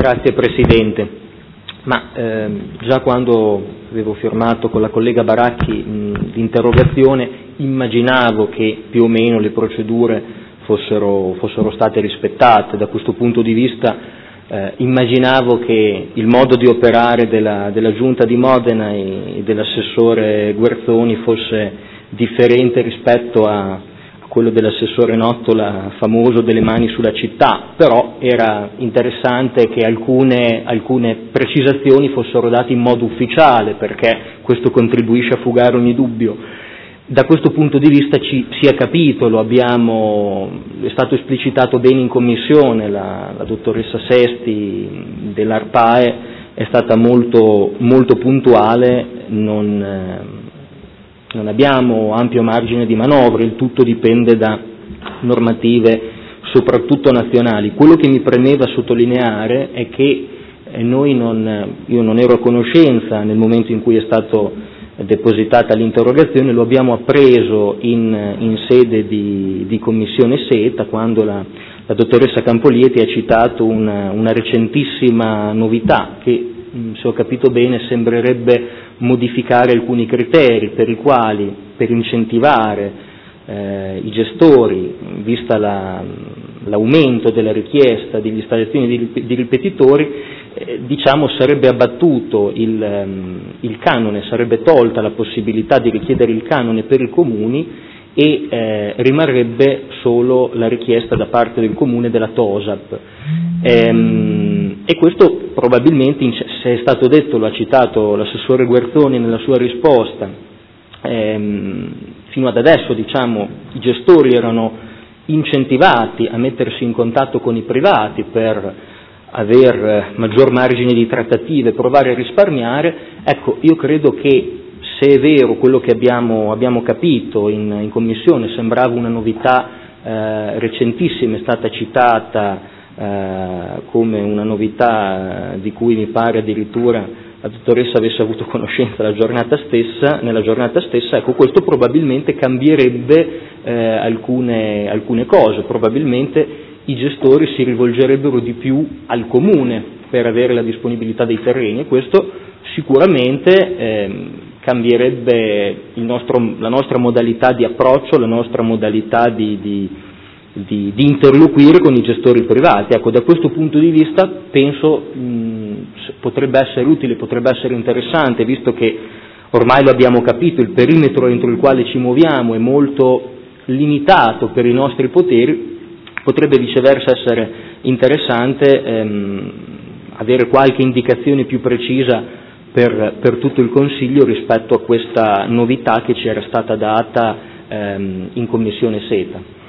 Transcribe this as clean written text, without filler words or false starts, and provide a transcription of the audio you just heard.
Grazie Presidente. Già quando avevo firmato con la collega Baracchi l'interrogazione immaginavo che più o meno le procedure fossero state rispettate. Da questo punto di vista immaginavo che il modo di operare della Giunta di Modena e dell'assessore Guerzoni fosse differente rispetto a quello dell'assessore Nottola, famoso delle mani sulla città, però era interessante che alcune precisazioni fossero date in modo ufficiale, perché questo contribuisce a fugare ogni dubbio. Da questo punto di vista si è capito, è stato esplicitato bene in commissione, la dottoressa Sesti dell'ARPAE è stata molto, molto puntuale, non abbiamo ampio margine di manovra, il tutto dipende da normative soprattutto nazionali. Quello che mi premeva sottolineare è che io non ero a conoscenza nel momento in cui è stato depositata l'interrogazione, lo abbiamo appreso in sede di commissione SETA, quando la dottoressa Campolieti ha citato una recentissima novità che, se ho capito bene, sembrerebbe modificare alcuni criteri per i quali, per incentivare i gestori, vista l'aumento della richiesta di installazioni di ripetitori, sarebbe abbattuto il canone, sarebbe tolta la possibilità di richiedere il canone per i comuni e rimarrebbe solo la richiesta da parte del comune della TOSAP. E questo probabilmente, se è stato detto, lo ha citato l'assessore Guerzoni nella sua risposta, fino ad adesso i gestori erano incentivati a mettersi in contatto con i privati per aver maggior margine di trattative, provare a risparmiare. Ecco, io credo che, se è vero quello che abbiamo capito in commissione, sembrava una novità recentissima, è stata citata come una novità di cui mi pare addirittura la dottoressa avesse avuto conoscenza nella giornata stessa, ecco, questo probabilmente cambierebbe alcune cose, probabilmente i gestori si rivolgerebbero di più al comune per avere la disponibilità dei terreni, e questo sicuramente cambierebbe la nostra modalità di approccio, la nostra modalità di interloquire con i gestori privati. Ecco, da questo punto di vista penso potrebbe essere utile, potrebbe essere interessante, visto che ormai lo abbiamo capito, il perimetro entro il quale ci muoviamo è molto limitato per i nostri poteri, potrebbe viceversa essere interessante avere qualche indicazione più precisa per tutto il Consiglio rispetto a questa novità che ci era stata data in Commissione SETA.